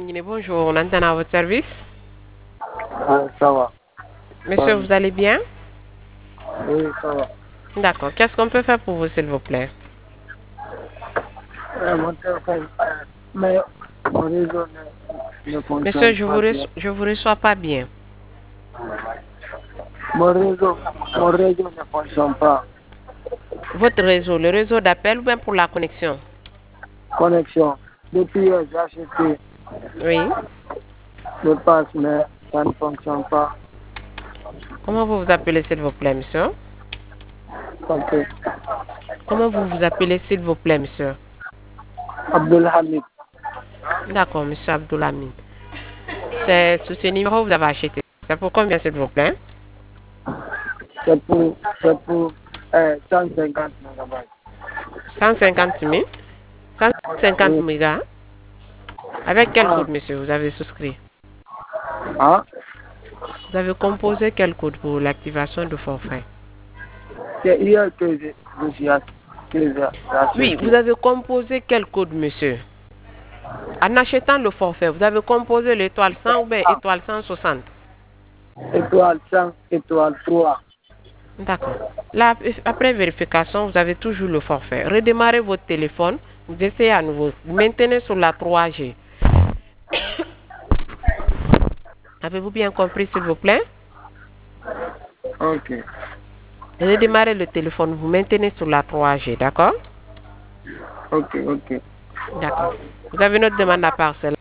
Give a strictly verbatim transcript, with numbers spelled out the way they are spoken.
Guinée, bonjour, on entend à votre service. Ah, ça va. Monsieur, Ouais. vous allez bien? Oui, ça va. D'accord. Qu'est-ce qu'on peut faire pour vous, s'il vous plaît? Euh, mon téléphone, euh, mais mon réseau ne, ne Monsieur, fonctionne je vous pas bien. reçois, je vous reçois pas bien. Mon réseau, mon réseau ne fonctionne pas. Votre réseau, le réseau d'appel ou bien pour la connexion? Connexion. Depuis hier, j'ai acheté Oui. le pass, mais ça ne fonctionne pas. Comment vous vous appelez, s'il vous plaît, monsieur? Ok. Comment vous vous appelez, s'il vous plaît, monsieur? Abdelhamid. D'accord, monsieur Abdoulamin. C'est sous ce numéro que vous avez acheté. C'est pour combien, s'il vous plaît? C'est pour, c'est pour euh, cent cinquante mégabytes. cent cinquante mille? cent cinquante Oui. mégas? Avec quel Ah, code, monsieur, vous avez souscrit? ah, Vous avez composé quel code pour l'activation du forfait? c'est hier que je, je suis ach- que j'ai Oui, acheté. vous avez composé quel code, monsieur? En achetant le forfait, vous avez composé l'étoile cent ou bien étoile cent soixante? Étoile cent, étoile trois. D'accord. Là, après vérification, vous avez toujours le forfait. Redémarrez votre téléphone, vous essayez à nouveau. Vous maintenez sur la trois G. Avez-vous bien compris, s'il vous plaît? Ok. Redémarrez le téléphone, vous maintenez sur la trois G, d'accord? Ok, ok. D'accord. Vous avez une autre demande à part celle